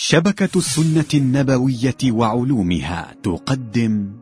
شبكة السنة النبوية وعلومها تقدم.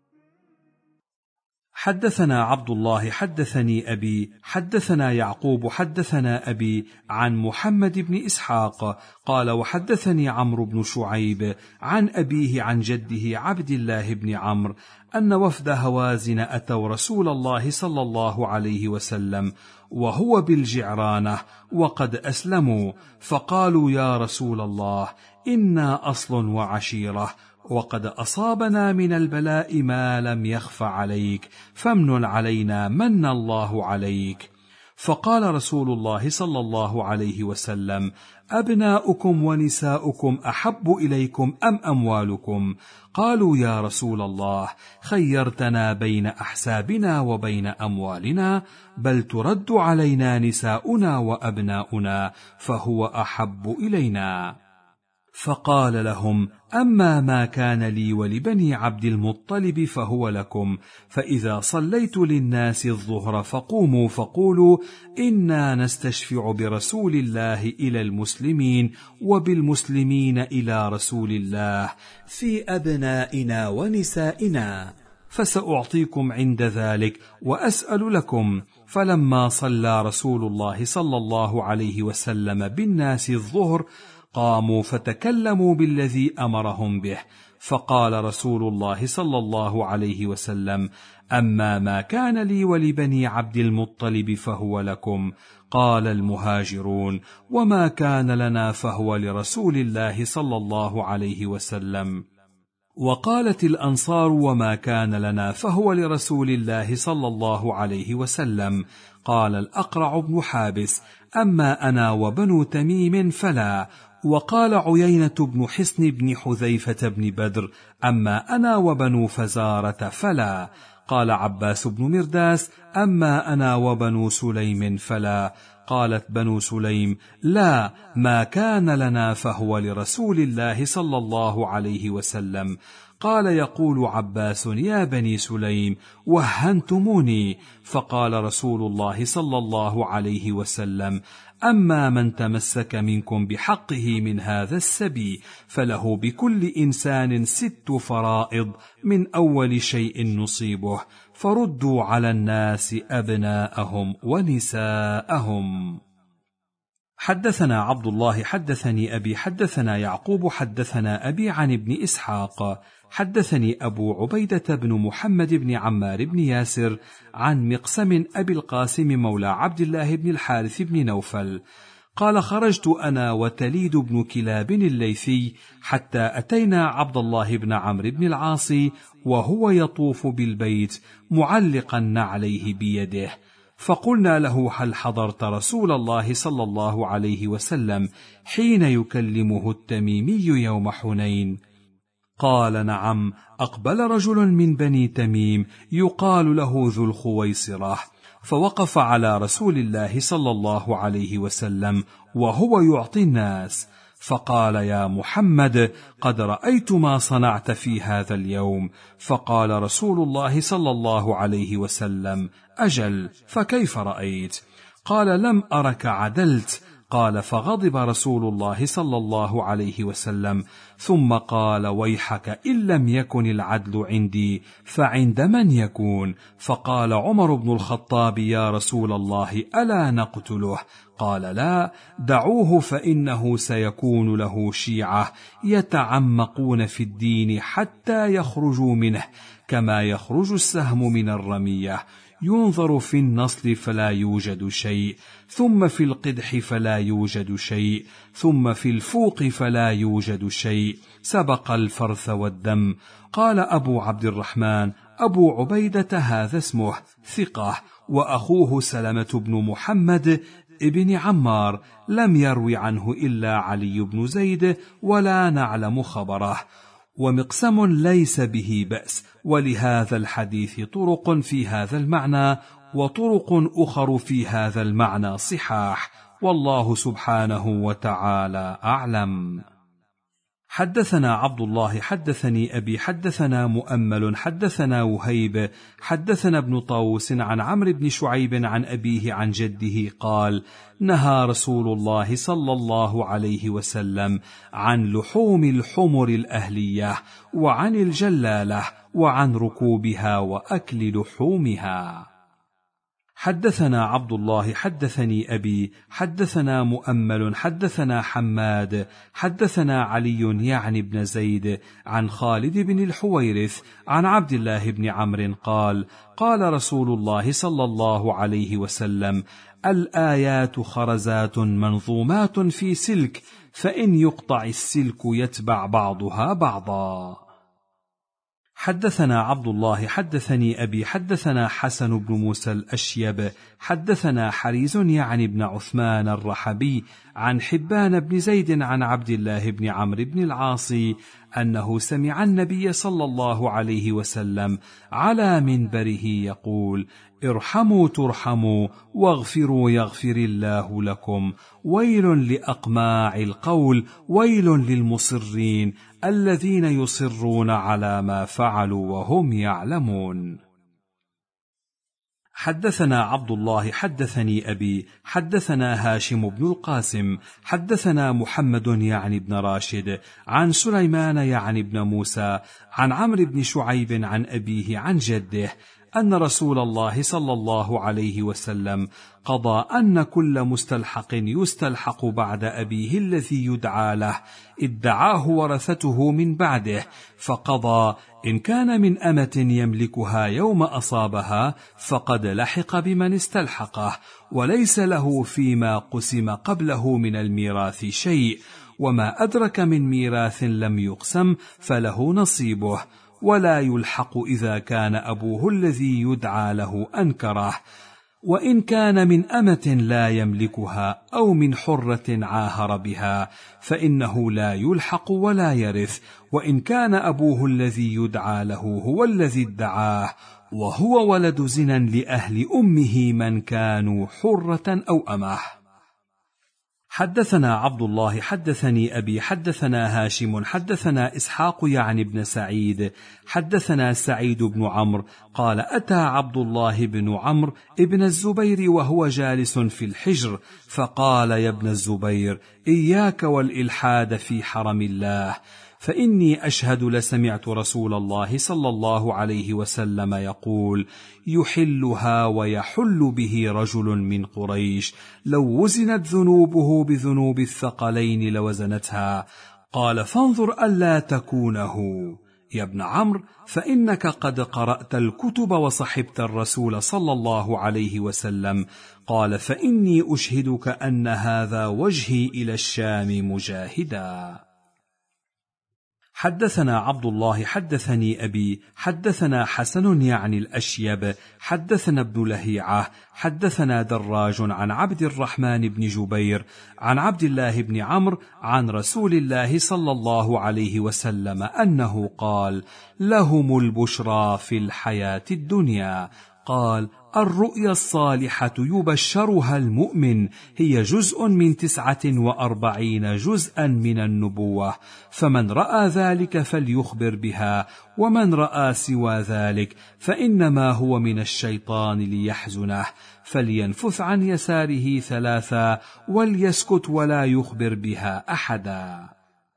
حدثنا عبد الله حدثني أبي حدثنا يعقوب حدثنا أبي عن محمد بن إسحاق قال وحدثني عمرو بن شعيب عن أبيه عن جده عبد الله بن عمرو أن وفد هوازن أتوا رسول الله صلى الله عليه وسلم وهو بالجعرانة وقد أسلموا، فقالوا يا رسول الله إنا أصل وعشيرة، وقد أصابنا من البلاء ما لم يخف عليك، فامنن علينا من الله عليك. فقال رسول الله صلى الله عليه وسلم: أبناؤكم ونساؤكم أحب إليكم أم أموالكم؟ قالوا يا رسول الله خيرتنا بين أحسابنا وبين أموالنا، بل ترد علينا نساؤنا وأبناؤنا، فهو أحب إلينا. فقال لهم: أما ما كان لي ولبني عبد المطلب فهو لكم، فإذا صليت للناس الظهر فقوموا فقولوا: إنا نستشفع برسول الله إلى المسلمين وبالمسلمين إلى رسول الله في أبنائنا ونسائنا، فسأعطيكم عند ذلك وأسأل لكم. فلما صلى رسول الله صلى الله عليه وسلم بالناس الظهر قاموا فتكلموا بالذي أمرهم به، فقال رسول الله صلى الله عليه وسلم: أما ما كان لي ولبني عبد المطلب فهو لكم. قال المهاجرون: وما كان لنا فهو لرسول الله صلى الله عليه وسلم. وقالت الأنصار: وما كان لنا فهو لرسول الله صلى الله عليه وسلم. قال الأقرع بن حابس: أما أنا وبنو تميم فلا. وقال عيينة بن حصن بن حذيفة بن بدر: أما أنا وبنو فزارة فلا. قال عباس بن مرداس: أما أنا وبنو سليم فلا. قالت بنو سليم: لا، ما كان لنا فهو لرسول الله صلى الله عليه وسلم. قال يقول عباس: يا بني سليم وهنتموني. فقال رسول الله صلى الله عليه وسلم: أما من تمسك منكم بحقه من هذا السبي فله بكل إنسان 6 فرائض من أول شيء نصيبه، فردوا على الناس أبناءهم ونساءهم. حدثنا عبد الله حدثني أبي حدثنا يعقوب حدثنا أبي عن ابن إسحاق حدثني أبو عبيدة بن محمد بن عمار بن ياسر عن مقسم أبي القاسم مولى عبد الله بن الحارث بن نوفل قال: خرجت أنا وتليد بن كلاب الليثي حتى أتينا عبد الله بن عمرو بن العاص وهو يطوف بالبيت معلقا نعليه بيده، فقلنا له: هل حضرت رسول الله صلى الله عليه وسلم حين يكلمه التميمي يوم حنين؟ قال: نعم، أقبل رجل من بني تميم يقال له ذو الخويصرة، فوقف على رسول الله صلى الله عليه وسلم وهو يعطي الناس، فقال: يا محمد، قد رأيت ما صنعت في هذا اليوم. فقال رسول الله صلى الله عليه وسلم: أجل، فكيف رأيت؟ قال: لم أرك عدلت. قال: فغضب رسول الله صلى الله عليه وسلم، ثم قال: ويحك، إن لم يكن العدل عندي فعند من يكون؟ فقال عمر بن الخطاب: يا رسول الله، ألا نقتله؟ قال: لا، دعوه، فإنه سيكون له شيعة يتعمقون في الدين حتى يخرجوا منه، كما يخرج السهم من الرمية، ينظر في النصل فلا يوجد شيء، ثم في القدح فلا يوجد شيء، ثم في الفوق فلا يوجد شيء، سبق الفرث والدم. قال أبو عبد الرحمن: أبو عبيدة هذا اسمه، ثقة، وأخوه سلمة بن محمد ابن عمار لم يروي عنه إلا علي بن زيد ولا نعلم خبره، ومقسم ليس به بأس، ولهذا الحديث طرق في هذا المعنى وطرق أخر في هذا المعنى صحاح، والله سبحانه وتعالى أعلم. حدثنا عبد الله حدثني أبي حدثنا مؤمل حدثنا وهيب حدثنا ابن طاووس عن عمرو بن شعيب عن أبيه عن جده قال: نهى رسول الله صلى الله عليه وسلم عن لحوم الحمر الأهلية وعن الجلالة وعن ركوبها وأكل لحومها. حدثنا عبد الله حدثني أبي حدثنا مؤمل حدثنا حماد حدثنا علي يعني بن زيد عن خالد بن الحويرث عن عبد الله بن عمرو قال: قال رسول الله صلى الله عليه وسلم: الآيات خرزات منظومات في سلك، فإن يقطع السلك يتبع بعضها بعضا. حدثنا عبد الله حدثني أبي حدثنا حسن بن موسى الأشيب حدثنا حريز يعني بن عثمان الرحبي عن حبان بن زيد عن عبد الله بن عمرو بن العاص أنه سمع النبي صلى الله عليه وسلم على منبره يقول: ارحموا ترحموا واغفروا يغفر الله لكم، ويل لأقماع القول، ويل للمصرين الذين يصرون على ما فعلوا وهم يعلمون. حدثنا عبد الله حدثني أبي حدثنا هاشم بن القاسم حدثنا محمد يعني بن راشد عن سليمان يعني بن موسى عن عمرو بن شعيب عن أبيه عن جده أن رسول الله صلى الله عليه وسلم قضى أن كل مستلحق يستلحق بعد أبيه الذي يدعى له ادعاه ورثته من بعده، فقضى: إن كان من أمة يملكها يوم أصابها فقد لحق بمن استلحقه، وليس له فيما قسم قبله من الميراث شيء، وما أدرك من ميراث لم يقسم فله نصيبه، ولا يلحق إذا كان أبوه الذي يدعى له أنكره. وإن كان من أمة لا يملكها أو من حرة عاهر بها فإنه لا يلحق ولا يرث، وإن كان أبوه الذي يدعى له هو الذي ادعاه وهو ولد زنا لأهل أمه من كانوا حرة أو أمه. حدثنا عبد الله حدثني أبي حدثنا هاشم حدثنا إسحاق يعني بن سعيد حدثنا سعيد بن عمرو قال: أتى عبد الله بن عمرو ابن الزبير وهو جالس في الحجر، فقال: يا ابن الزبير، إياك والإلحاد في حرم الله، فإني أشهد لسمعت رسول الله صلى الله عليه وسلم يقول: يحلها ويحل به رجل من قريش، لو وزنت ذنوبه بذنوب الثقلين لوزنتها. قال: فانظر ألا تكونه يا ابن عمرو، فإنك قد قرأت الكتب وصحبت الرسول صلى الله عليه وسلم. قال: فإني أشهدك أن هذا وجهي إلى الشام مجاهدا. حدثنا عبد الله حدثني أبي حدثنا حسن يعني الأشيب حدثنا ابن لهيعة حدثنا دراج عن عبد الرحمن بن جبير عن عبد الله بن عمرو عن رسول الله صلى الله عليه وسلم أنه قال: لهم البشرى في الحياة الدنيا. قال: الرؤيا الصالحة يبشرها المؤمن، هي جزء من 49 جزءا من النبوة، فمن رأى ذلك فليخبر بها، ومن رأى سوى ذلك فإنما هو من الشيطان ليحزنه، فلينفث عن يساره 3 وليسكت ولا يخبر بها أحدا.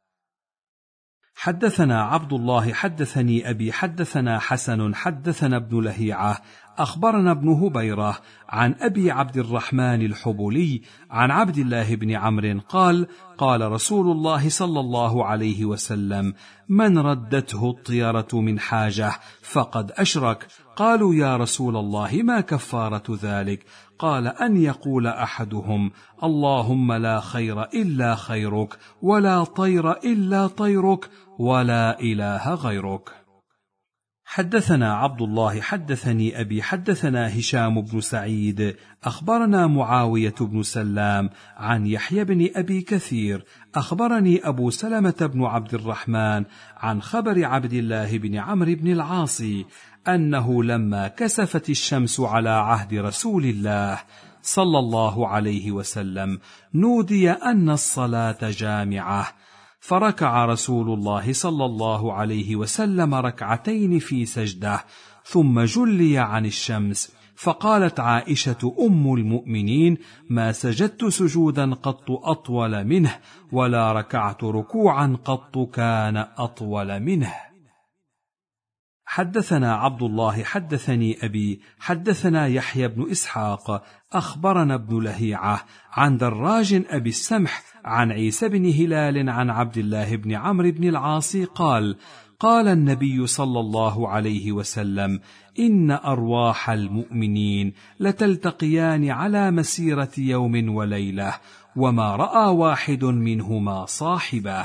حدثنا عبد الله حدثني أبي حدثنا حسن حدثنا ابن لهيعة أخبرنا ابن هبيرة عن أبي عبد الرحمن الحبولي عن عبد الله بن عمرو قال: قال رسول الله صلى الله عليه وسلم: من ردته الطيرة من حاجة فقد أشرك. قالوا: يا رسول الله ما كفارة ذلك؟ قال: أن يقول أحدهم: اللهم لا خير إلا خيرك، ولا طير إلا طيرك، ولا إله غيرك. حدثنا عبد الله حدثني أبي حدثنا هشام بن سعيد أخبرنا معاوية بن سلام عن يحيى بن أبي كثير أخبرني أبو سلمة بن عبد الرحمن عن خبر عبد الله بن عمرو بن العاص أنه لما كسفت الشمس على عهد رسول الله صلى الله عليه وسلم نودي أن الصلاة جامعة، فركع رسول الله صلى الله عليه وسلم ركعتين في سجدة، ثم جلي عن الشمس، فقالت عائشة أم المؤمنين: ما سجدت سجودا قط أطول منه، ولا ركعت ركوعا قط كان أطول منه. حدثنا عبد الله حدثني أبي حدثنا يحيى بن إسحاق أخبرنا ابن لهيعة عن دراج أبي السمح عن عيسى بن هلال عن عبد الله بن عمرو بن العاص قال: قال النبي صلى الله عليه وسلم: إن أرواح المؤمنين لتلتقيان على مسيرة يوم وليلة، وما رأى واحد منهما صاحبه.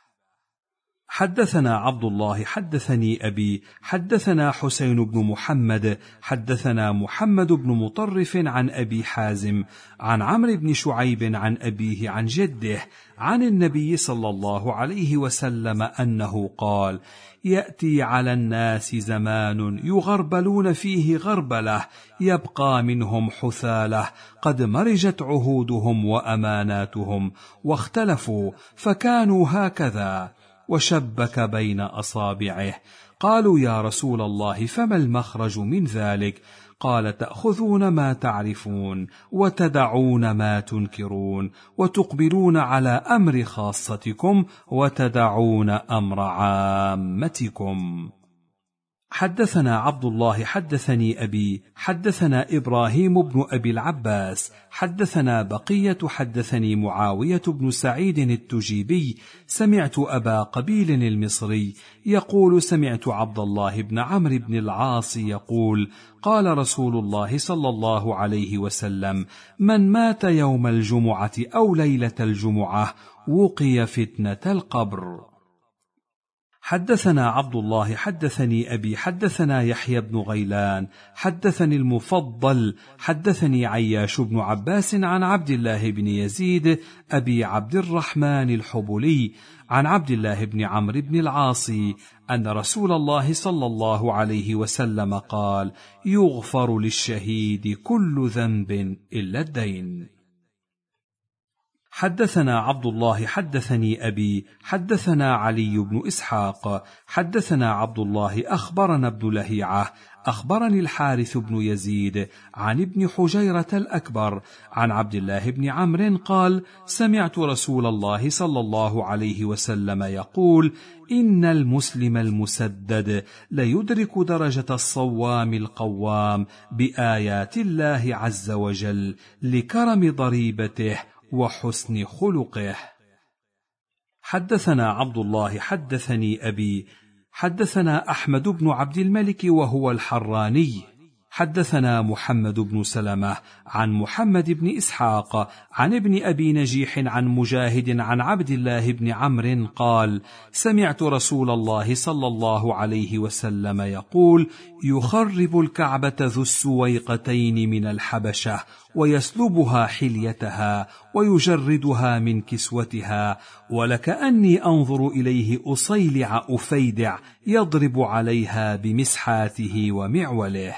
حدثنا عبد الله حدثني أبي حدثنا حسين بن محمد حدثنا محمد بن مطرف عن أبي حازم عن عمرو بن شعيب عن أبيه عن جده عن النبي صلى الله عليه وسلم أنه قال: يأتي على الناس زمان يغربلون فيه غربلة، يبقى منهم حثالة، قد مرجت عهودهم وأماناتهم، واختلفوا فكانوا هكذا، وشبك بين أصابعه. قالوا: يا رسول الله، فما المخرج من ذلك؟ قال: تأخذون ما تعرفون، وتدعون ما تنكرون، وتقبلون على أمر خاصتكم، وتدعون أمر عامتكم. حدثنا عبد الله حدثني أبي حدثنا إبراهيم بن أبي العباس حدثنا بقية حدثني معاوية بن سعيد التجيبي سمعت أبا قبيل المصري يقول: سمعت عبد الله بن عمرو بن العاص يقول: قال رسول الله صلى الله عليه وسلم: من مات يوم الجمعة أو ليلة الجمعة وقي فتنة القبر. حدثنا عبد الله حدثني أبي حدثنا يحيى بن غيلان حدثني المفضل حدثني عياش بن عباس عن عبد الله بن يزيد أبي عبد الرحمن الحبلي عن عبد الله بن عمرو بن العاص أن رسول الله صلى الله عليه وسلم قال: يغفر للشهيد كل ذنب إلا الدين. حدثنا عبد الله حدثني أبي حدثنا علي بن إسحاق حدثنا عبد الله أخبرنا ابن لهيعة أخبرني الحارث بن يزيد عن ابن حجيرة الأكبر عن عبد الله بن عمرو قال: سمعت رسول الله صلى الله عليه وسلم يقول: إن المسلم المسدد ليدرك درجة الصوام القوام بآيات الله عز وجل لكرم ضريبته وحسن خلقه. حدثنا عبد الله حدثني أبي حدثنا أحمد بن عبد الملك وهو الحراني حدثنا محمد بن سلمة عن محمد بن إسحاق عن ابن أبي نجيح عن مجاهد عن عبد الله بن عمرو قال: سمعت رسول الله صلى الله عليه وسلم يقول: يخرب الكعبة ذو السويقتين من الحبشة ويسلبها حليتها ويجردها من كسوتها، ولكأني أنظر إليه أصيلع أفيدع يضرب عليها بمسحاته ومعوله.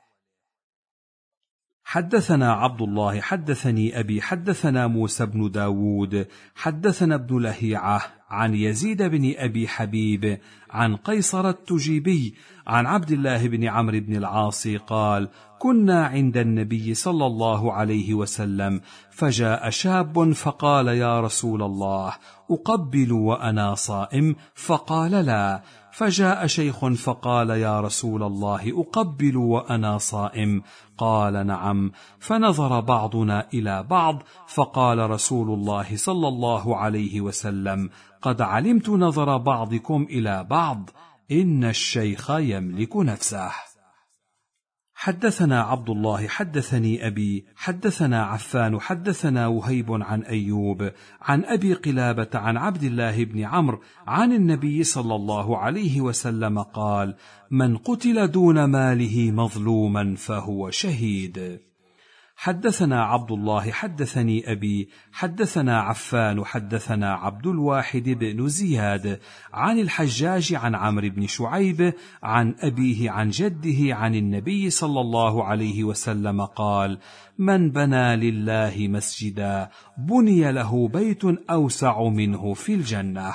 حدثنا عبد الله حدثني أبي حدثنا موسى بن داود حدثنا ابن لهيعة عن يزيد بن أبي حبيب عن قيصر التجيبي عن عبد الله بن عمرو بن العاص قال: كنا عند النبي صلى الله عليه وسلم، فجاء شاب فقال: يا رسول الله، أقبل وأنا صائم؟ فقال: لا. فجاء شيخ فقال: يا رسول الله، أقبل وأنا صائم؟ قال: نعم. فنظر بعضنا إلى بعض، فقال رسول الله صلى الله عليه وسلم: قد علمت نظر بعضكم إلى بعض، إن الشيخ يملك نفسه. حدثنا عبد الله حدثني أبي حدثنا عفان حدثنا وهيب عن أيوب عن أبي قلابة عن عبد الله بن عمرو عن النبي صلى الله عليه وسلم قال: من قتل دون ماله مظلوما فهو شهيد. حدثنا عبد الله حدثني أبي حدثنا عفان حدثنا عبد الواحد بن زياد عن الحجاج عن عمرو بن شعيب عن أبيه عن جده عن النبي صلى الله عليه وسلم قال: من بنى لله مسجدا بني له بيت أوسع منه في الجنة.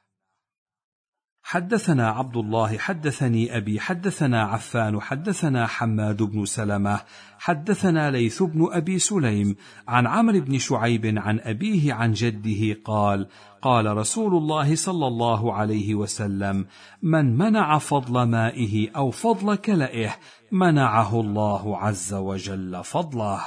حدثنا عبد الله حدثني أبي حدثنا عفان حدثنا حماد بن سلمة حدثنا ليث بن أبي سليم عن عمرو بن شعيب عن أبيه عن جده قال: قال رسول الله صلى الله عليه وسلم: من منع فضل مائه أو فضل كلئه منعه الله عز وجل فضله.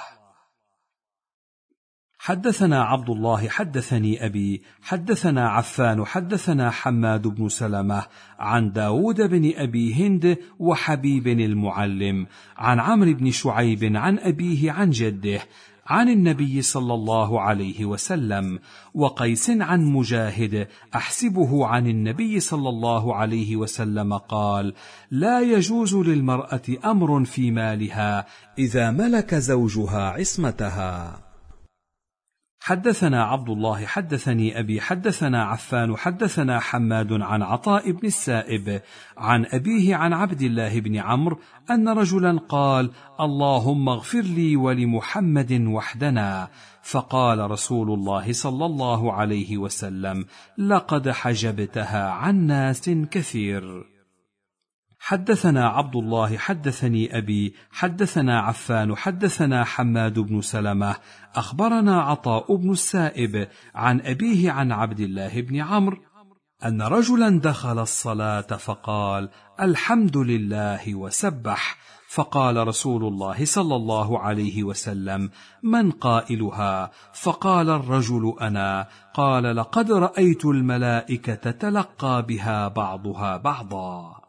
حدثنا عبد الله حدثني أبي حدثنا عفان حدثنا حماد بن سلمة عن داود بن أبي هند وحبيب المعلم عن عمرو بن شعيب عن أبيه عن جده عن النبي صلى الله عليه وسلم، وقيس عن مجاهد أحسبه عن النبي صلى الله عليه وسلم قال: لا يجوز للمرأة أمر في مالها إذا ملك زوجها عصمتها. حدثنا عبد الله حدثني أبي حدثنا عفان حدثنا حماد عن عطاء بن السائب عن أبيه عن عبد الله بن عمرو أن رجلا قال: اللهم اغفر لي ولمحمد وحدنا. فقال رسول الله صلى الله عليه وسلم: لقد حجبتها عن ناس كثير. حدثنا عبد الله حدثني أبي حدثنا عفان حدثنا حماد بن سلمة أخبرنا عطاء بن السائب عن أبيه عن عبد الله بن عمرو أن رجلا دخل الصلاة فقال: الحمد لله وسبح. فقال رسول الله صلى الله عليه وسلم: من قائلها؟ فقال الرجل: أنا. قال: لقد رأيت الملائكة تلقى بها بعضها بعضا.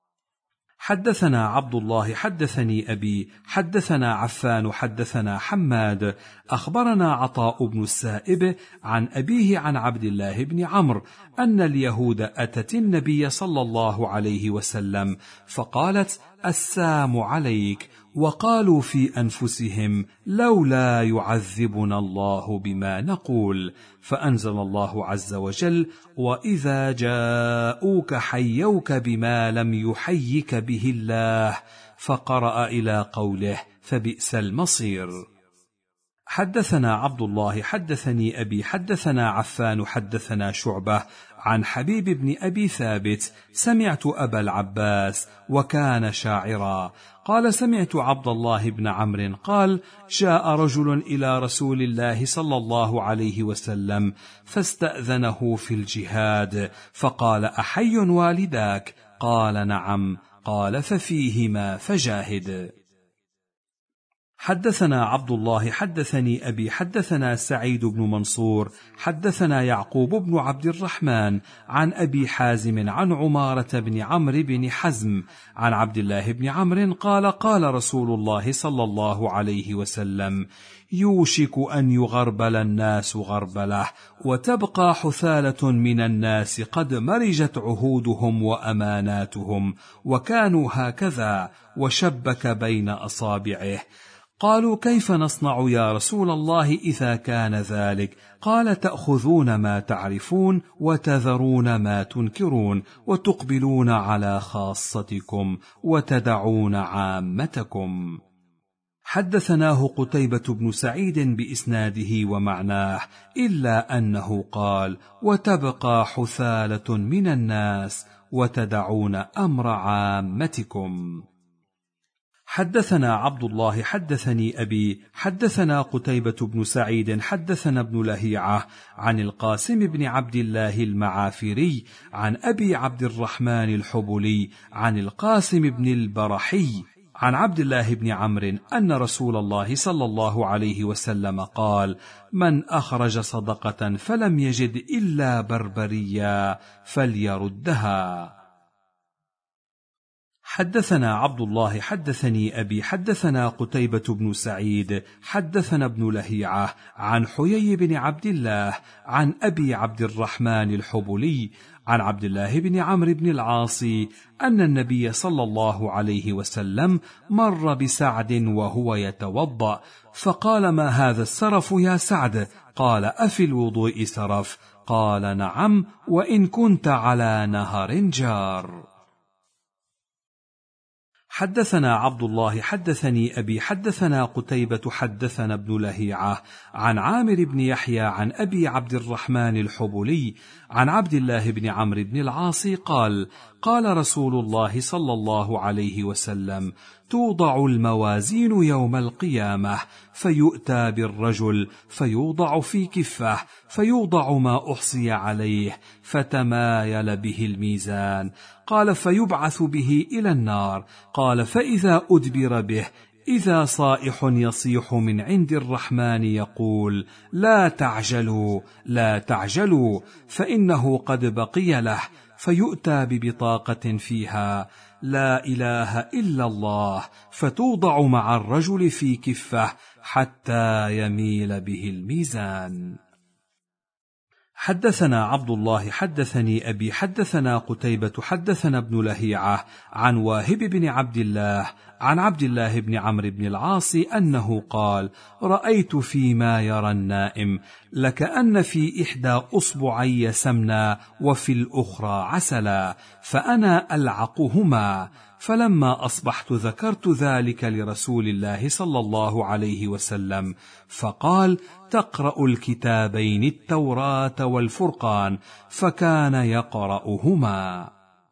حدثنا عبد الله حدثني أبي حدثنا عفان حدثنا حماد أخبرنا عطاء بن السائب عن أبيه عن عبد الله بن عمرو أن اليهود أتت النبي صلى الله عليه وسلم فقالت: السام عليك. وقالوا في أنفسهم: لولا يعذبنا الله بما نقول. فأنزل الله عز وجل: وإذا جاءوك حيوك بما لم يحيك به الله. فقرأ إلى قوله: فبئس المصير. حدثنا عبد الله حدثني أبي حدثنا عفان حدثنا شعبة عن حبيب بن أبي ثابت سمعت أبا العباس وكان شاعرا قال: سمعت عبد الله بن عمرو قال: جاء رجل إلى رسول الله صلى الله عليه وسلم فاستأذنه في الجهاد فقال: أحي والداك؟ قال: نعم. قال: ففيهما فجاهد. حدثنا عبد الله حدثني أبي حدثنا سعيد بن منصور حدثنا يعقوب بن عبد الرحمن عن أبي حازم عن عمارة بن عمرو بن حزم عن عبد الله بن عمرو قال: قال رسول الله صلى الله عليه وسلم: يوشك أن يغربل الناس غربله وتبقى حثالة من الناس قد مرجت عهودهم وأماناتهم وكانوا هكذا، وشبك بين أصابعه. قالوا: كيف نصنع يا رسول الله إذا كان ذلك؟ قال: تأخذون ما تعرفون وتذرون ما تنكرون وتقبلون على خاصتكم وتدعون عامتكم. حدثناه قتيبة بن سعيد بإسناده ومعناه إلا أنه قال: وتبقى حثالة من الناس وتدعون أمر عامتكم. حدثنا عبد الله حدثني أبي حدثنا قتيبة بن سعيد حدثنا ابن لهيعة عن القاسم بن عبد الله المعافري عن أبي عبد الرحمن الحبلي عن القاسم بن البرحي عن عبد الله بن عمرو أن رسول الله صلى الله عليه وسلم قال: من أخرج صدقة فلم يجد إلا بربريا فليردها. حدثنا عبد الله حدثني أبي حدثنا قتيبة بن سعيد حدثنا ابن لهيعة عن حيي بن عبد الله عن أبي عبد الرحمن الحبلي عن عبد الله بن عمرو بن العاص أن النبي صلى الله عليه وسلم مر بسعد وهو يتوضأ فقال: ما هذا السرف يا سعد؟ قال: أفي الوضوء سرف؟ قال: نعم، وإن كنت على نهر جار. حدثنا عبد الله حدثني أبي حدثنا قتيبة حدثنا ابن لهيعة عن عامر بن يحيى عن أبي عبد الرحمن الحبلي عن عبد الله بن عمرو بن العاص قال: قال رسول الله صلى الله عليه وسلم: توضع الموازين يوم القيامة فيؤتى بالرجل فيوضع في كفه فيوضع ما أحصي عليه فتمايل به الميزان. قال: فيبعث به إلى النار. قال: فإذا أدبر به إذا صائح يصيح من عند الرحمن يقول: لا تعجلوا لا تعجلوا فإنه قد بقي له. فيؤتى ببطاقة فيها: لا إله إلا الله، فتوضع مع الرجل في كفه حتى يميل به الميزان. حدثنا عبد الله حدثني أبي حدثنا قتيبة حدثنا ابن لهيعة عن واهب بن عبد الله عن عبد الله بن عمرو بن العاص أنه قال: رأيت فيما يرى النائم لكأن في إحدى أصبعي سمنا وفي الأخرى عسلا، فأنا ألعقهما. فلما أصبحت ذكرت ذلك لرسول الله صلى الله عليه وسلم، فقال: تقرأ الكتابين التوراة والفرقان، فكان يقرأهما.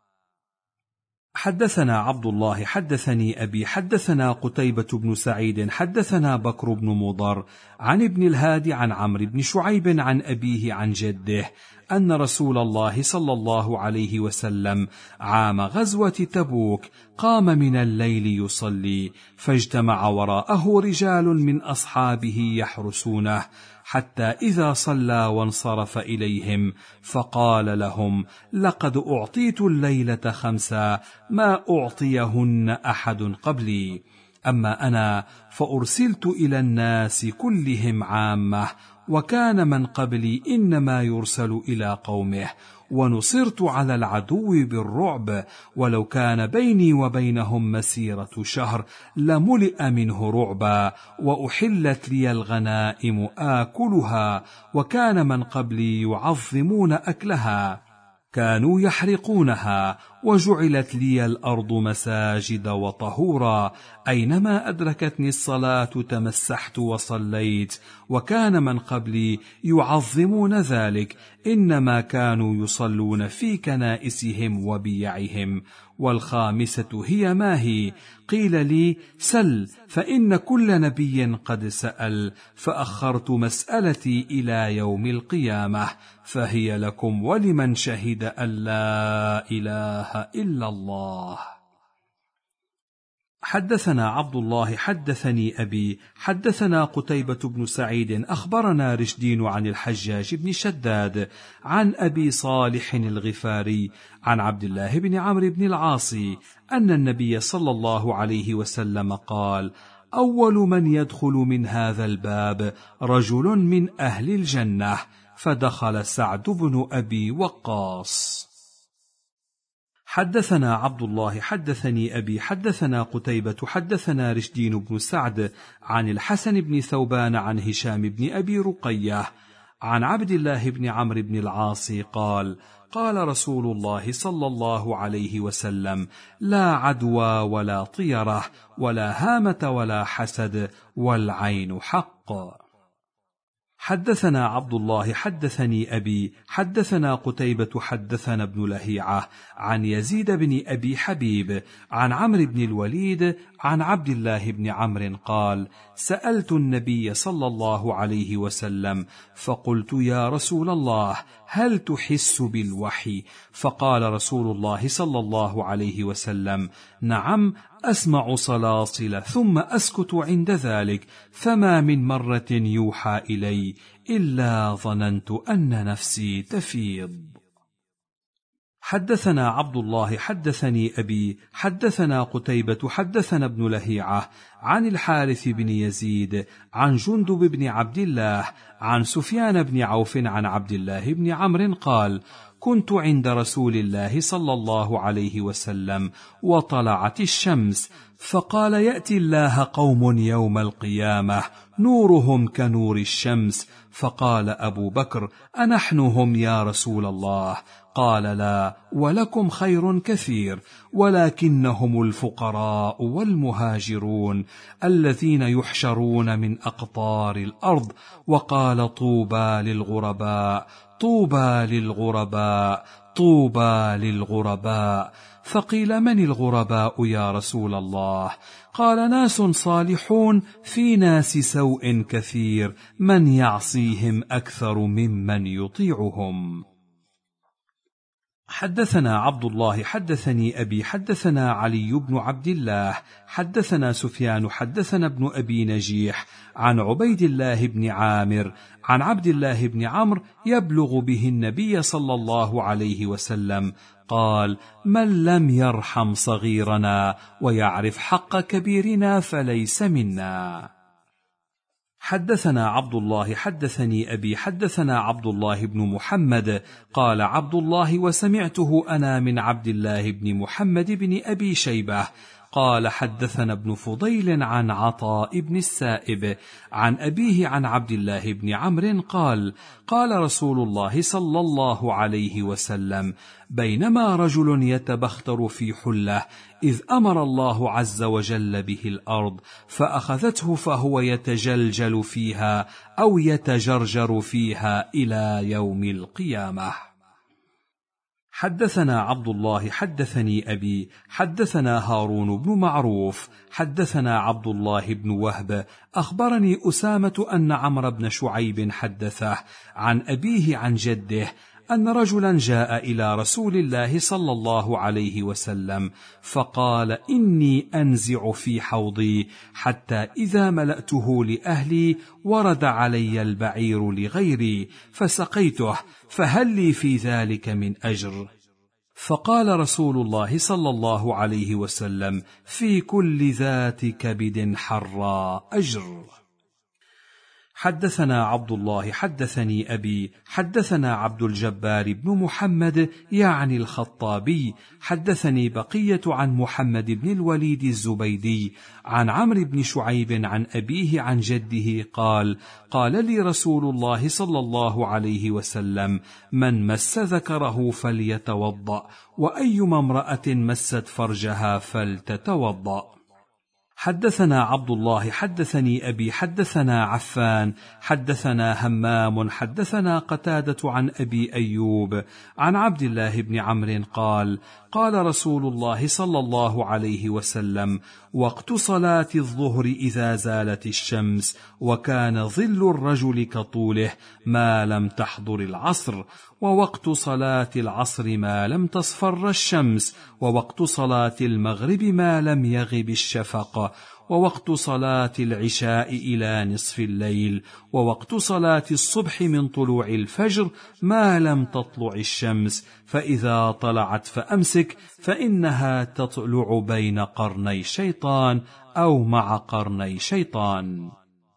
حدثنا عبد الله حدثني أبي حدثنا قتيبة بن سعيد حدثنا بكر بن مضر عن ابن الهادي عن عمرو بن شعيب عن أبيه عن جده أن رسول الله صلى الله عليه وسلم عام غزوة تبوك قام من الليل يصلي، فاجتمع وراءه رجال من أصحابه يحرسونه، حتى إذا صلى وانصرف إليهم فقال لهم: لقد أعطيت الليلة 5 ما أعطيهن أحد قبلي، أما أنا فأرسلت إلى الناس كلهم عامة، وكان من قبلي إنما يرسل إلى قومه، ونصرت على العدو بالرعب، ولو كان بيني وبينهم مسيرة شهر لملئ منه رعبا، وأحلت لي الغنائم آكلها، وكان من قبلي يعظمون أكلها، كانوا يحرقونها، وجعلت لي الأرض مساجد وطهورا، أينما أدركتني الصلاة تمسحت وصليت، وكان من قبلي يعظمون ذلك، إنما كانوا يصلون في كنائسهم وبيعهم. والخامسة هي ما هي؟ قيل لي: سل، فإن كل نبي قد سأل، فأخرت مسألتي إلى يوم القيامة، فهي لكم ولمن شهد أن لا إله إلا الله. حدثنا عبد الله حدثني أبي حدثنا قتيبة بن سعيد أخبرنا رشدين عن الحجاج بن شداد عن أبي صالح الغفاري عن عبد الله بن عمرو بن العاص أن النبي صلى الله عليه وسلم قال: أول من يدخل من هذا الباب رجل من أهل الجنة، فدخل سعد بن أبي وقاص. حدثنا عبد الله حدثني أبي حدثنا قتيبة حدثنا رشدين بن سعد عن الحسن بن ثوبان عن هشام بن أبي رقية عن عبد الله بن عمرو بن العاص قال: قال رسول الله صلى الله عليه وسلم: لا عدوى ولا طيرة ولا هامة ولا حسد، والعين حق. حدثنا عبد الله حدثني أبي حدثنا قتيبة حدثنا ابن لهيعة عن يزيد بن أبي حبيب عن عمرو بن الوليد عن عبد الله بن عمرو قال: سألت النبي صلى الله عليه وسلم فقلت: يا رسول الله، هل تحس بالوحي؟ فقال رسول الله صلى الله عليه وسلم: نعم، أسمع صلاصل ثم أسكت عند ذلك، فما من مرة يوحى إلي إلا ظننت أن نفسي تفيض. حدثنا عبد الله حدثني أبي حدثنا قتيبة حدثنا ابن لهيعة عن الحارث بن يزيد عن جندب بن عبد الله عن سفيان بن عوف عن عبد الله بن عمرو قال: كنت عند رسول الله صلى الله عليه وسلم وطلعت الشمس، فقال: يأتي الله قوم يوم القيامة نورهم كنور الشمس. فقال أبو بكر: أنحن هم يا رسول الله؟ قال: لا، ولكم خير كثير، ولكنهم الفقراء والمهاجرون الذين يحشرون من أقطار الأرض. وقال: طوبى للغرباء، طوبى للغرباء، طوبى للغرباء. فقيل: من الغرباء يا رسول الله؟ قال: ناس صالحون في ناس سوء كثير، من يعصيهم أكثر ممن يطيعهم. حدثنا عبد الله حدثني أبي حدثنا علي بن عبد الله حدثنا سفيان حدثنا ابن أبي نجيح عن عبيد الله بن عامر عن عبد الله بن عمرو يبلغ به النبي صلى الله عليه وسلم قال: من لم يرحم صغيرنا ويعرف حق كبيرنا فليس منا. حدثنا عبد الله حدثني أبي حدثنا عبد الله بن محمد قال عبد الله: وسمعته أنا من عبد الله بن محمد بن أبي شيبة قال: حدثنا ابن فضيل عن عطاء بن السائب عن أبيه عن عبد الله بن عمرو قال: قال رسول الله صلى الله عليه وسلم: بينما رجل يتبختر في حلة إذ أمر الله عز وجل به الأرض فأخذته فهو يتجلجل فيها أو يتجرجر فيها إلى يوم القيامة. حدثنا عبد الله حدثني أبي حدثنا هارون بن معروف حدثنا عبد الله بن وهب أخبرني أسامة أن عمرو بن شعيب حدثه عن أبيه عن جده أن رجلا جاء إلى رسول الله صلى الله عليه وسلم فقال: إني أنزع في حوضي حتى إذا ملأته لأهلي ورد علي البعير لغيري فسقيته، فهل لي في ذلك من أجر؟ فقال رسول الله صلى الله عليه وسلم: في كل ذات كبد حرى أجر. حدثنا عبد الله حدثني أبي حدثنا عبد الجبار بن محمد يعني الخطابي حدثني بقية عن محمد بن الوليد الزبيدي عن عمرو بن شعيب عن أبيه عن جده قال: قال لي رسول الله صلى الله عليه وسلم: من مس ذكره فليتوضأ، وأيما امرأة مست فرجها فلتتوضأ. حدثنا عبد الله حدثني أبي حدثنا عفان حدثنا همام حدثنا قتادة عن أبي أيوب عن عبد الله بن عمرو قال: قال رسول الله صلى الله عليه وسلم: وقت صلاة الظهر إذا زالت الشمس وكان ظل الرجل كطوله ما لم تحضر العصر، ووقت صلاة العصر ما لم تصفر الشمس، ووقت صلاة المغرب ما لم يغب الشفق، ووقت صلاة العشاء إلى نصف الليل، ووقت صلاة الصبح من طلوع الفجر ما لم تطلع الشمس، فإذا طلعت فأمسك فإنها تطلع بين قرني شيطان أو مع قرني شيطان.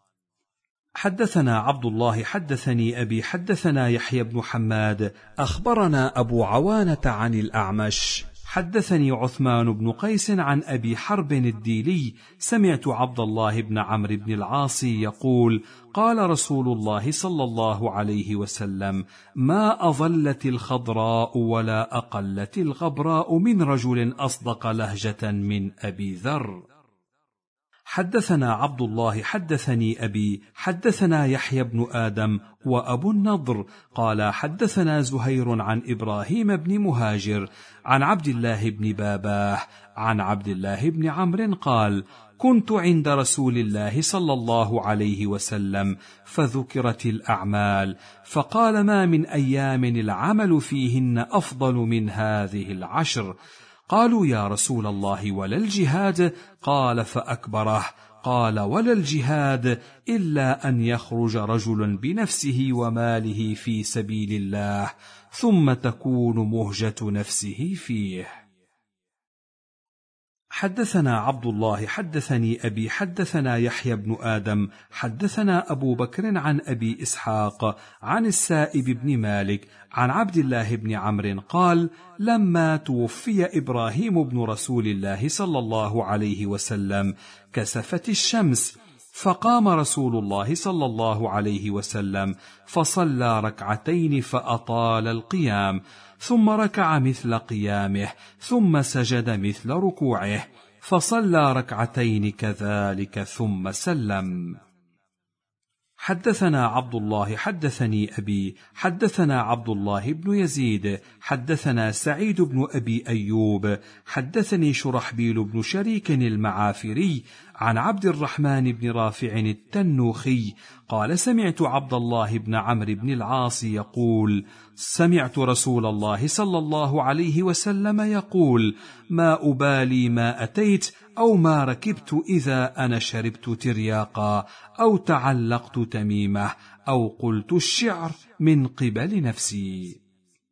حدثنا عبد الله حدثني أبي حدثنا يحيى بن حماد أخبرنا أبو عوانة عن الأعمش حدثني عثمان بن قيس عن أبي حرب الديلي سمعت عبد الله بن عمرو بن العاص يقول: قال رسول الله صلى الله عليه وسلم: ما أظلت الخضراء ولا أقلت الغبراء من رجل أصدق لهجة من أبي ذر. حدثنا عبد الله حدثني أبي حدثنا يحيى بن آدم وأبو النضر قال: حدثنا زهير عن إبراهيم بن مهاجر عن عبد الله بن باباه عن عبد الله بن عمرو قال: كنت عند رسول الله صلى الله عليه وسلم فذكرت الأعمال فقال: ما من أيام العمل فيهن أفضل من هذه العشر. قالوا: يا رسول الله ولا الجهاد؟ قال: فأكبره. قال: ولا الجهاد إلا أن يخرج رجل بنفسه وماله في سبيل الله ثم تكون مهجة نفسه فيه. حدثنا عبد الله حدثني أبي حدثنا يحيى بن آدم حدثنا أبو بكر عن أبي إسحاق عن السائب بن مالك عن عبد الله بن عمرو قال: لما توفي إبراهيم بن رسول الله صلى الله عليه وسلم كسفت الشمس، فقام رسول الله صلى الله عليه وسلم فصلى ركعتين فأطال القيام، ثم ركع مثل قيامه، ثم سجد مثل ركوعه، فصلى ركعتين كذلك ثم سلم. حدثنا عبد الله حدثني أبي حدثنا عبد الله بن يزيد حدثنا سعيد بن أبي أيوب حدثني شرحبيل بن شريك المعافري عن عبد الرحمن بن رافع التنوخي قال: سمعت عبد الله بن عمرو بن العاص يقول: سمعت رسول الله صلى الله عليه وسلم يقول: ما أبالي ما أتيت أو ما ركبت إذا أنا شربت ترياقا أو تعلقت تميمة أو قلت الشعر من قبل نفسي.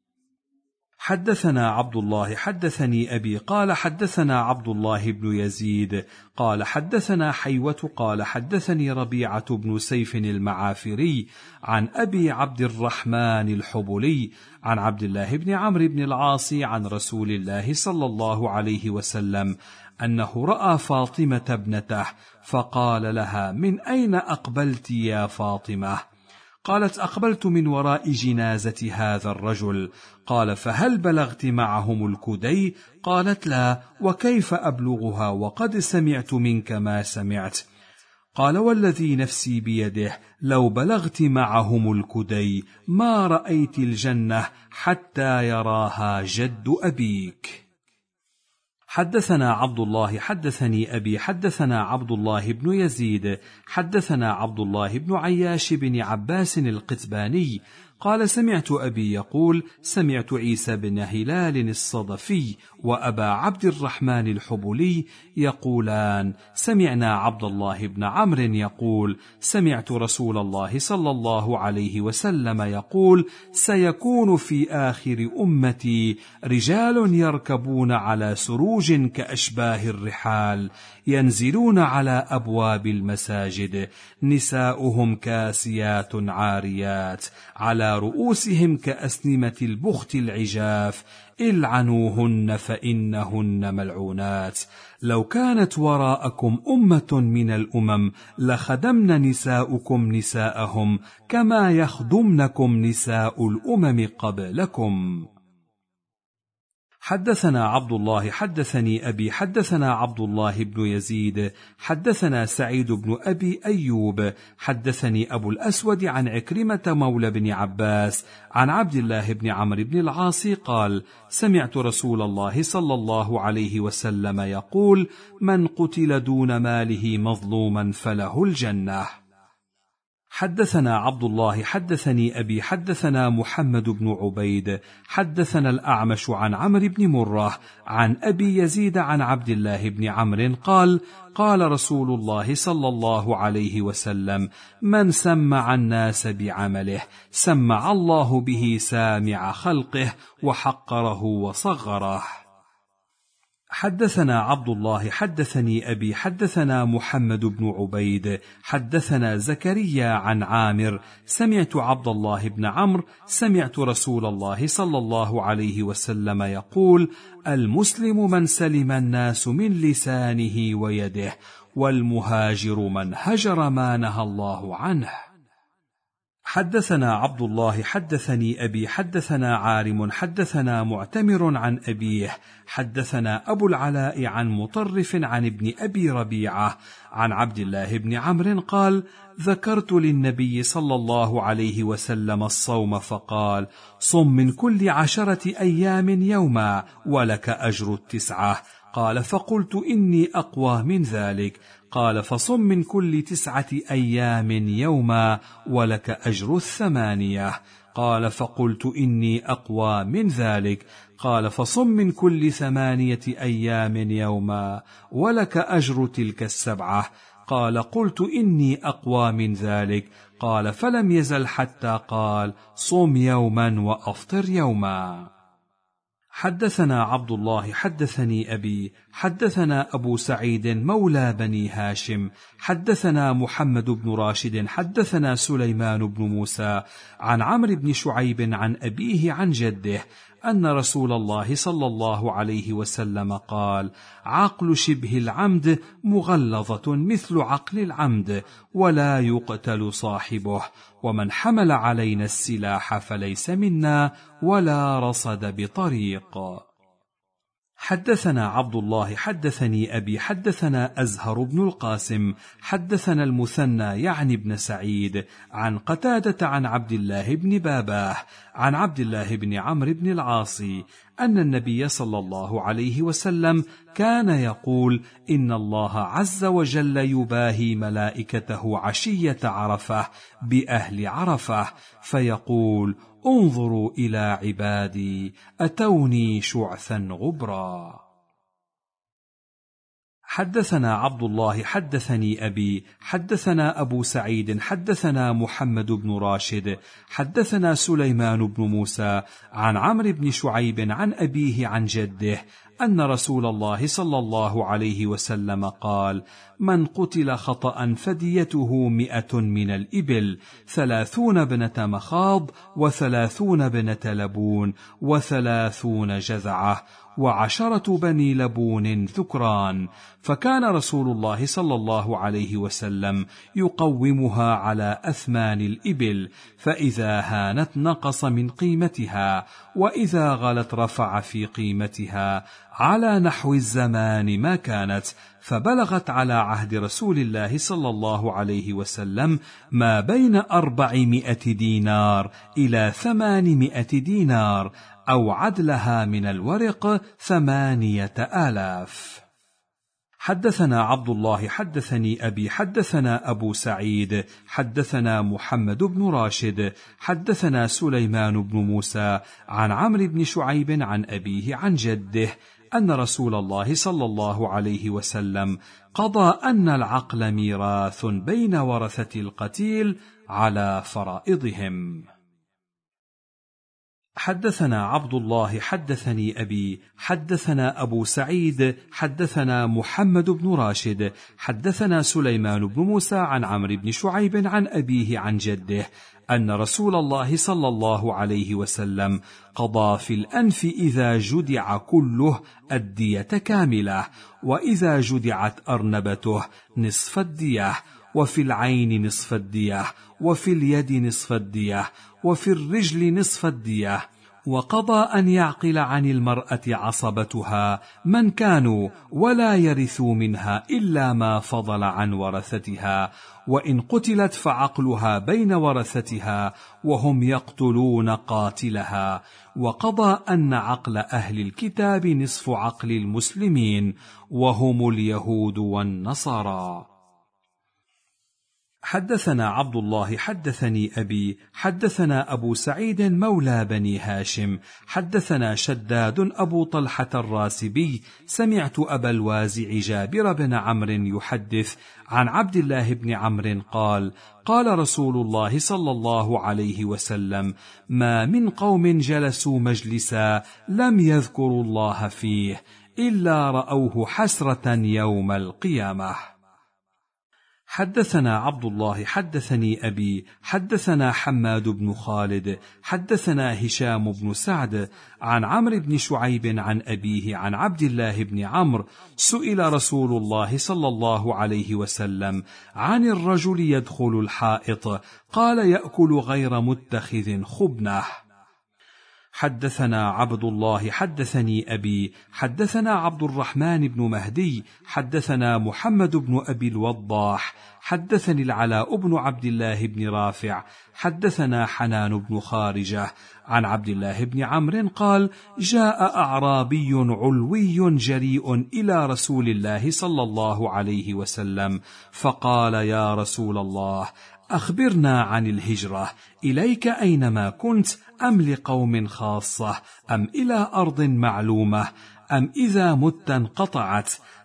حدثنا عبد الله حدثني أبي قال: حدثنا عبد الله بن يزيد قال: حدثنا حيوة قال: حدثني ربيعة بن سيف المعافري عن أبي عبد الرحمن الحبلي عن عبد الله بن عمرو بن العاص عن رسول الله صلى الله عليه وسلم أنه رأى فاطمة ابنته فقال لها: من أين أقبلت يا فاطمة؟ قالت: أقبلت من وراء جنازة هذا الرجل. قال: فهل بلغت معهم الكدي؟ قالت: لا، وكيف أبلغها وقد سمعت منك ما سمعت؟ قال: والذي نفسي بيده لو بلغت معهم الكدي ما رأيت الجنة حتى يراها جد أبيك. حدثنا عبد الله حدثني أبي حدثنا عبد الله بن يزيد حدثنا عبد الله بن عياش بن عباس القتباني قال: سمعت أبي يقول: سمعت عيسى بن هلال الصدفي وأبا عبد الرحمن الحبلي يقولان: سمعنا عبد الله بن عمرو يقول: سمعت رسول الله صلى الله عليه وسلم يقول: سيكون في آخر أمتي رجال يركبون على سروج كأشباه الرحال، ينزلون على أبواب المساجد، نساؤهم كاسيات عاريات، على رؤوسهم كأسنمة البخت العجاف، العنوهن فإنهن ملعونات. لو كانت وراءكم أمة من الأمم لخدمن نساؤكم نساءهم كما يخدمنكم نساء الأمم قبلكم. حدثنا عبد الله حدثني أبي حدثنا عبد الله بن يزيد حدثنا سعيد بن أبي أيوب حدثني أبو الأسود عن عكرمة مولى بن عباس عن عبد الله بن عمرو بن العاص قال: سمعت رسول الله صلى الله عليه وسلم يقول: من قتل دون ماله مظلوما فله الجنة. حدثنا عبد الله حدثني أبي حدثنا محمد بن عبيد حدثنا الأعمش عن عمرو بن مرة عن أبي يزيد عن عبد الله بن عمرو قال: قال رسول الله صلى الله عليه وسلم: من سمع الناس بعمله سمع الله به سامع خلقه وحقره وصغره. حدثنا عبد الله حدثني أبي حدثنا محمد بن عبيد حدثنا زكريا عن عامر سمعت عبد الله بن عمرو سمعت رسول الله صلى الله عليه وسلم يقول: المسلم من سلم الناس من لسانه ويده، والمهاجر من هجر ما نهى الله عنه. حدثنا عبد الله حدثني أبي حدثنا عارم حدثنا معتمر عن أبيه حدثنا أبو العلاء عن مطرف عن ابن أبي ربيعة عن عبد الله بن عمرو قال: ذكرت للنبي صلى الله عليه وسلم الصوم فقال: صم من كل 10 أيام يوما ولك أجر 9. قال: فقلت إني أقوى من ذلك. قال: فصم من كل 9 أيام يوما ولك أجر 8. قال: فقلت إني أقوى من ذلك. قال: فصم من كل 8 أيام يوما ولك أجر تلك 7. قال: قلت: إني أقوى من ذلك. قال: فلم يزل حتى قال: صم يوما وأفطر يوما. حدثنا عبد الله حدثني أبي حدثنا أبو سعيد مولى بني هاشم حدثنا محمد بن راشد حدثنا سليمان بن موسى عن عمرو بن شعيب عن أبيه عن جده أن رسول الله صلى الله عليه وسلم قال: عقل شبه العمد مغلظة مثل عقل العمد، ولا يقتل صاحبه، ومن حمل علينا السلاح فليس منا، ولا رصد بطريق. حدثنا عبد الله حدثني أبي حدثنا أزهر بن القاسم حدثنا المثنى يعني بن سعيد عن قتادة عن عبد الله بن باباه عن عبد الله بن عمرو بن العاص أن النبي صلى الله عليه وسلم كان يقول: إن الله عز وجل يباهي ملائكته عشية عرفة بأهل عرفة فيقول: انظروا إلى عبادي أتوني شعثا غبرا. حدثنا عبد الله حدثني أبي حدثنا أبو سعيد حدثنا محمد بن راشد حدثنا سليمان بن موسى عن عمرو بن شعيب عن أبيه عن جده أن رسول الله صلى الله عليه وسلم قال: من قتل خطأ فديته 100 من الإبل، 30 بنة مخاض، 30 بنة لبون، 30 جذعة، 10 بني لبون ذكران. فكان رسول الله صلى الله عليه وسلم يقومها على أثمان الإبل، فإذا هانت نقص من قيمتها، وإذا غلت رفع في قيمتها على نحو الزمان ما كانت، فبلغت على عهد رسول الله صلى الله عليه وسلم ما بين 400 دينار إلى 800 دينار، أو عدلها من الورق 8000. حدثنا عبد الله حدثني أبي حدثنا أبو سعيد حدثنا محمد بن راشد حدثنا سليمان بن موسى عن عمرو بن شعيب عن أبيه عن جده أن رسول الله صلى الله عليه وسلم قضى أن العقل ميراث بين ورثة القتيل على فرائضهم. حدثنا عبد الله حدثني أبي حدثنا أبو سعيد حدثنا محمد بن راشد حدثنا سليمان بن موسى عن عمرو بن شعيب عن أبيه عن جده أن رسول الله صلى الله عليه وسلم قضى في الأنف إذا جدع كله الدية كاملة، وإذا جدعت أرنبته نصف الدية، وفي العين نصف الدية، وفي اليد نصف الدية، وفي الرجل نصف الدية. وقضى أن يعقل عن المرأة عصبتها من كانوا، ولا يرثوا منها إلا ما فضل عن ورثتها، وإن قتلت فعقلها بين ورثتها وهم يقتلون قاتلها. وقضى أن عقل أهل الكتاب نصف عقل المسلمين، وهم اليهود والنصارى. حدثنا عبد الله حدثني أبي حدثنا أبو سعيد مولى بني هاشم حدثنا شداد أبو طلحة الراسبي سمعت أبا الوازع جابر بن عمرو يحدث عن عبد الله بن عمرو قال: قال رسول الله صلى الله عليه وسلم: ما من قوم جلسوا مجلسا لم يذكروا الله فيه إلا رأوه حسرة يوم القيامة. حدثنا عبد الله حدثني أبي حدثنا حماد بن خالد حدثنا هشام بن سعد عن عمرو بن شعيب عن أبيه عن عبد الله بن عمرو سئل رسول الله صلى الله عليه وسلم عن الرجل يدخل الحائط، قال: يأكل غير متخذ خبنه. حدثنا عبد الله حدثني أبي حدثنا عبد الرحمن بن مهدي حدثنا محمد بن أبي الوضاح حدثني العلاء بن عبد الله بن رافع حدثنا حنان بن خارجة عن عبد الله بن عمرو قال: جاء أعرابي علوي جريء إلى رسول الله صلى الله عليه وسلم فقال: يا رسول الله، أخبرنا عن الهجرة، إليك أينما كنت، أم لقوم خاصة، أم إلى أرض معلومة، أم إذا مت انقطعت؟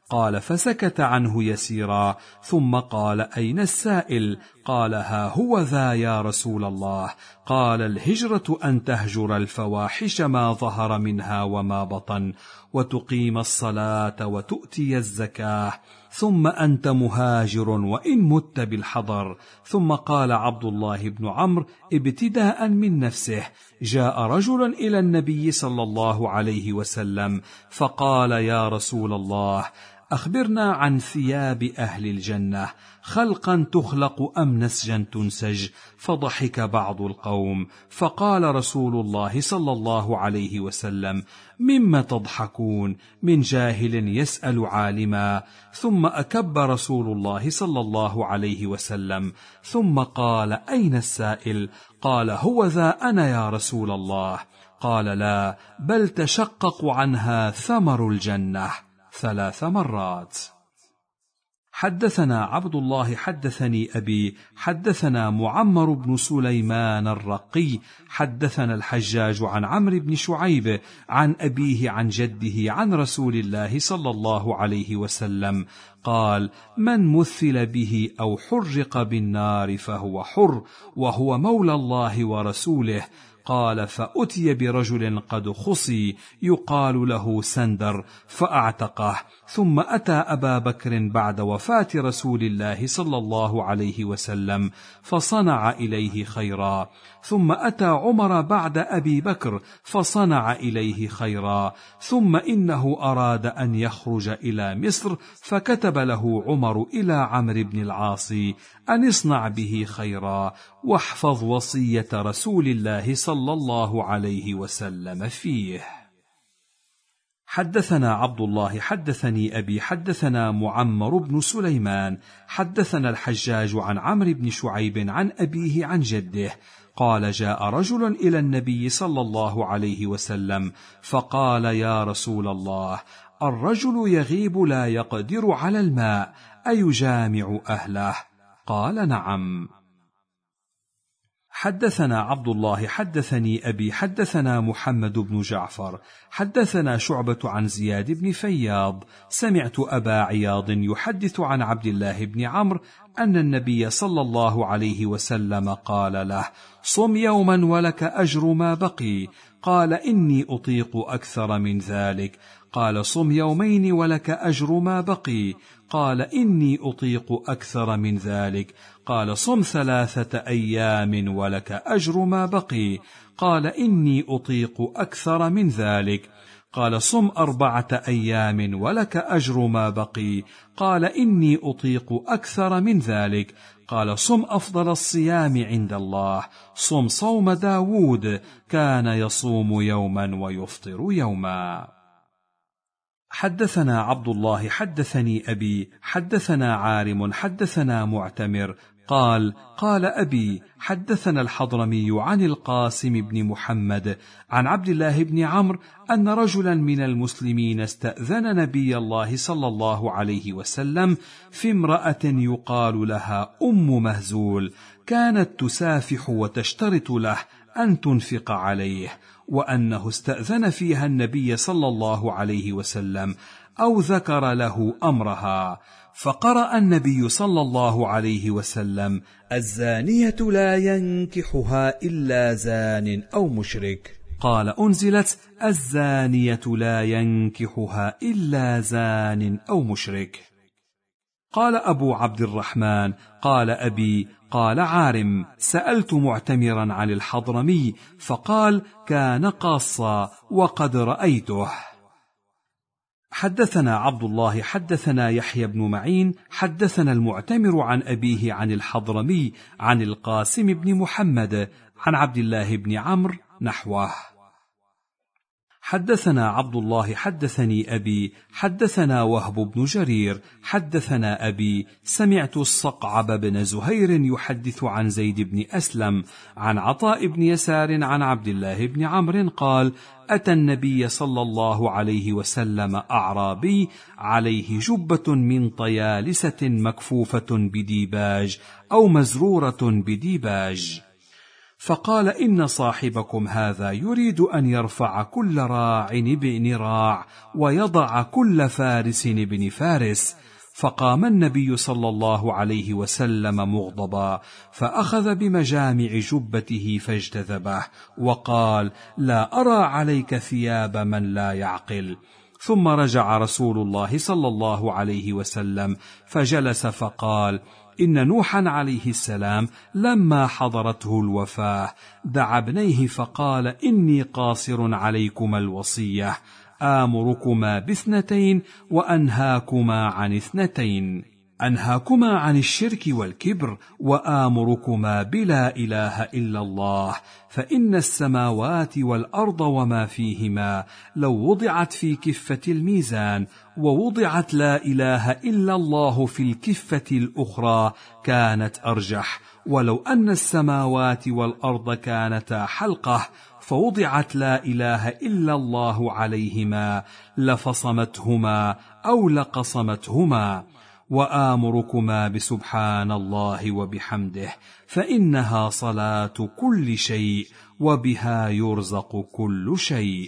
قال فسكت عنه يسيرا، ثم قال أين السائل؟ قال ها هو ذا يا رسول الله. قال الهجرة أن تهجر الفواحش ما ظهر منها وما بطن، وتقيم الصلاة وتؤتي الزكاة، ثم أنت مهاجر وإن مت بالحضر. ثم قال عبد الله بن عمرو ابتداء من نفسه: جاء رجل إلى النبي صلى الله عليه وسلم فقال: يا رسول الله، أخبرنا عن ثياب أهل الجنة، خلقا تخلق أم نسجا تنسج؟ فضحك بعض القوم، فقال رسول الله صلى الله عليه وسلم: مما تضحكون؟ من جاهل يسأل عالما. ثم أكب رسول الله صلى الله عليه وسلم، ثم قال: أين السائل؟ قال: هو ذا أنا يا رسول الله. قال: لا، بل تشقق عنها ثمر الجنة 3 مرات. حدثنا عبد الله حدثني أبي حدثنا معمر بن سليمان الرقي حدثنا الحجاج عن عمرو بن شعيب عن أبيه عن جده عن رسول الله صلى الله عليه وسلم قال: من مثل به أو حرق بالنار فهو حر، وهو مولى الله ورسوله. قال: فأتي برجل قد خصي يقال له سندر فأعتقه، ثم أتى أبا بكر بعد وفاة رسول الله صلى الله عليه وسلم فصنع إليه خيرا، ثم أتى عمر بعد أبي بكر فصنع إليه خيرا، ثم إنه أراد أن يخرج إلى مصر فكتب له عمر إلى عمرو بن العاص أن اصنع به خيرا، واحفظ وصية رسول الله صلى الله عليه وسلم فيه. حدثنا عبد الله حدثني أبي حدثنا معمر بن سليمان حدثنا الحجاج عن عمرو بن شعيب عن أبيه عن جده قال: جاء رجل إلى النبي صلى الله عليه وسلم فقال: يا رسول الله، الرجل يغيب لا يقدر على الماء، أيجامع أهله؟ قال: نعم. حدثنا عبد الله حدثني أبي حدثنا محمد بن جعفر حدثنا شعبة عن زياد بن فياض سمعت أبا عياض يحدث عن عبد الله بن عمرو أن النبي صلى الله عليه وسلم قال له: صم يوما ولك أجر ما بقي. قال: إني أطيق أكثر من ذلك. قال: صم يومين ولك أجر ما بقي. قال: إني أطيق أكثر من ذلك. قال: صم 3 أيام ولك أجر ما بقي. قال: إني أطيق أكثر من ذلك. قال: صم 4 أيام ولك أجر ما بقي. قال: إني أطيق أكثر من ذلك. قال: صم أفضل الصيام عند الله، صم صوم داود، كان يصوم يوما ويفطر يوما. حدثنا عبد الله حدثني أبي حدثنا عارم حدثنا معتمر قال: قال أبي حدثنا الحضرمي عن القاسم بن محمد عن عبد الله بن عمرو أن رجلا من المسلمين استأذن نبي الله صلى الله عليه وسلم في امرأة يقال لها أم مهزول، كانت تسافح وتشترط له أن تنفق عليه، وأنه استأذن فيها النبي صلى الله عليه وسلم أو ذكر له أمرها، فقرأ النبي صلى الله عليه وسلم: الزانية لا ينكحها إلا زان أو مشرك. قال: أنزلت: الزانية لا ينكحها إلا زان أو مشرك. قال أبو عبد الرحمن: قال أبي قال عارم: سألت معتمرا عن الحضرمي فقال: كان قاصا وقد رأيته. حدثنا عبد الله حدثنا يحيى بن معين حدثنا المعتمر عن أبيه عن الحضرمي عن القاسم بن محمد عن عبد الله بن عمرو نحوه. حدثنا عبد الله حدثني أبي حدثنا وهب بن جرير حدثنا أبي سمعت الصقعب بن زهير يحدث عن زيد بن أسلم عن عطاء بن يسار عن عبد الله بن عمرو قال: أتى النبي صلى الله عليه وسلم أعرابي عليه جبة من طيالسة مكفوفة بديباج أو مزرورة بديباج، فقال: إن صاحبكم هذا يريد أن يرفع كل راع بن راع ويضع كل فارس بن فارس. فقام النبي صلى الله عليه وسلم مغضبا، فأخذ بمجامع جبته فاجتذبه وقال: لا أرى عليك ثياب من لا يعقل. ثم رجع رسول الله صلى الله عليه وسلم فجلس فقال: إن نوحا عليه السلام لما حضرته الوفاة دعا ابنيه فقال: إني قاصر عليكما الوصية، آمركما باثنتين وأنهاكما عن اثنتين، أنهاكما عن الشرك والكبر، وآمركما بلا إله إلا الله، فإن السماوات والأرض وما فيهما لو وضعت في كفة الميزان ووضعت لا إله إلا الله في الكفة الأخرى كانت أرجح، ولو أن السماوات والأرض كانتا حلقة فوضعت لا إله إلا الله عليهما لفصمتهما أو لقصمتهما، وآمركما بسبحان الله وبحمده، فإنها صلاة كل شيء وبها يرزق كل شيء.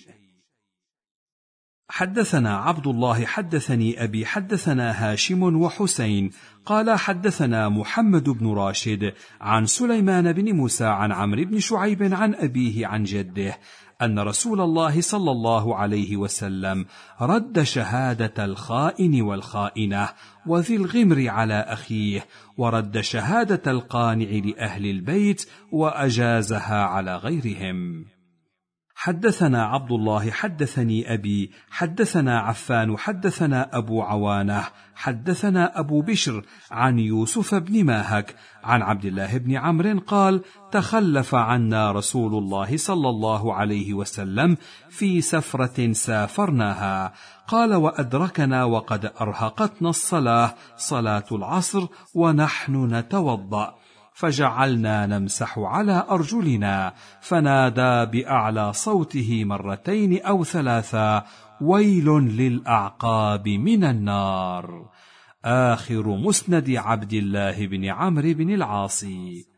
حدثنا عبد الله حدثني أبي حدثنا هاشم وحسين قال حدثنا محمد بن راشد عن سليمان بن موسى عن عمرو بن شعيب عن أبيه عن جده أن رسول الله صلى الله عليه وسلم رد شهادة الخائن والخائنة وذي الغمر على أخيه، ورد شهادة القانع لأهل البيت وأجازها على غيرهم. حدثنا عبد الله حدثني أبي حدثنا عفان حدثنا أبو عوانة حدثنا أبو بشر عن يوسف بن ماهك عن عبد الله بن عمرو قال: تخلف عنا رسول الله صلى الله عليه وسلم في سفرة سافرناها، قال: وأدركنا وقد أرهقتنا الصلاة، صلاة العصر، ونحن نتوضأ، فجعلنا نمسح على أرجلنا، فنادى بأعلى صوته مرتين أو ثلاثا: ويل للأعقاب من النار. آخر مسند عبد الله بن عمرو بن العاص.